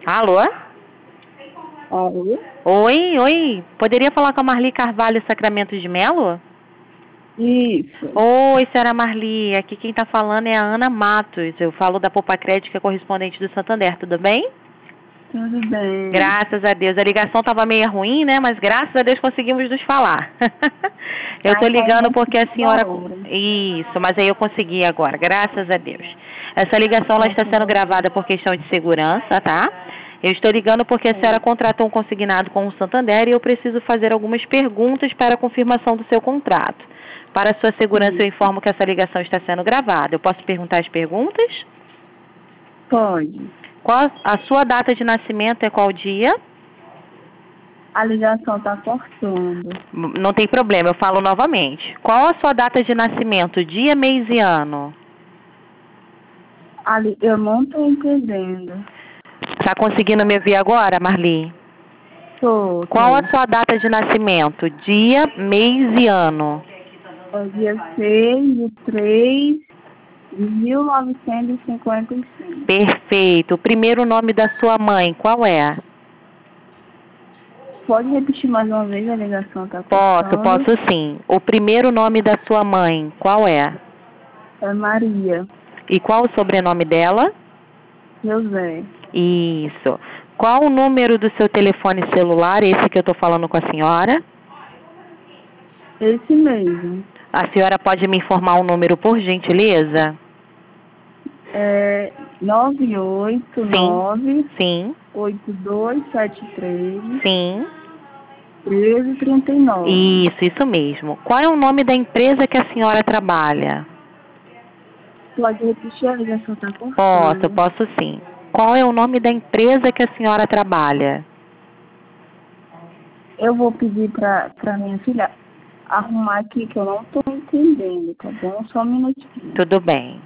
Alô? Alô? Oi. Poderia falar com a Marli Carvalho Sacramento de Melo? Isso. Oi, senhora Marli. Aqui quem tá falando é a Ana Matos. Eu falo da Poupa Crédito, que é correspondente do Santander. Tudo bem? Tudo bem. Graças a Deus. A ligação tava meio ruim, né? Mas graças a Deus conseguimos nos falar. Eu tô ligando porque a senhora... Isso, mas aí eu consegui agora. Graças a Deus. Essa ligação ela está sendo gravada por questão de segurança, tá? Eu estou ligando porque a senhora contratou um consignado com o Santander e eu preciso fazer algumas perguntas para a confirmação do seu contrato. Para a sua segurança, eu informo que essa ligação está sendo gravada. Eu posso perguntar as perguntas? Pode. Qual a sua data de nascimento é qual dia? A ligação tá cortando. Não tem problema, eu falo novamente. Qual a sua data de nascimento? Dia, mês e ano? Eu não tô entendendo. Tá conseguindo me ouvir agora, Marli? Tô. Qual a sua data de nascimento? Dia, mês e ano? É dia 6/3/1955. Perfeito. O primeiro nome da sua mãe, qual é? Pode repetir mais uma vez, a ligação tá cortando? Posso sim. O primeiro nome da sua mãe, qual é? É Maria. E qual o sobrenome dela? José. Isso. Qual o número do seu telefone celular, esse que eu tô falando com a senhora? Esse mesmo. A senhora pode me informar o número, por gentileza? É 989 Sim. 8273 Sim. 1339. Isso mesmo. Qual é o nome da empresa que a senhora trabalha? Pode repetir, a ligação tá cortando. Posso sim. Qual é o nome da empresa que a senhora trabalha? Eu vou pedir pra minha filha arrumar aqui, que eu não tô entendendo, tá bom? Só um minutinho. Tudo bem.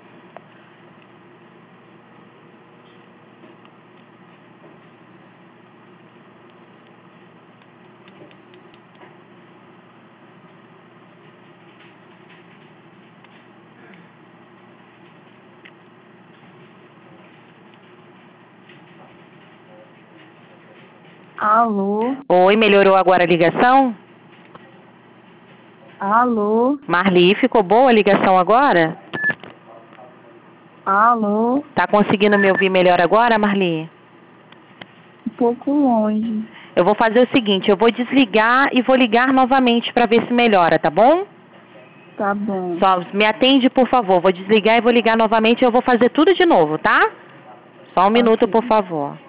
Alô? Oi, melhorou agora a ligação? Alô? Marli, ficou boa a ligação agora? Alô? Tá conseguindo me ouvir melhor agora, Marli? Um pouco longe. Eu vou fazer o seguinte, eu vou desligar e vou ligar novamente para ver se melhora, tá bom? Tá bom. Só me atende, por favor. Vou desligar e vou ligar novamente e eu vou fazer tudo de novo, tá? Só um minuto, por favor.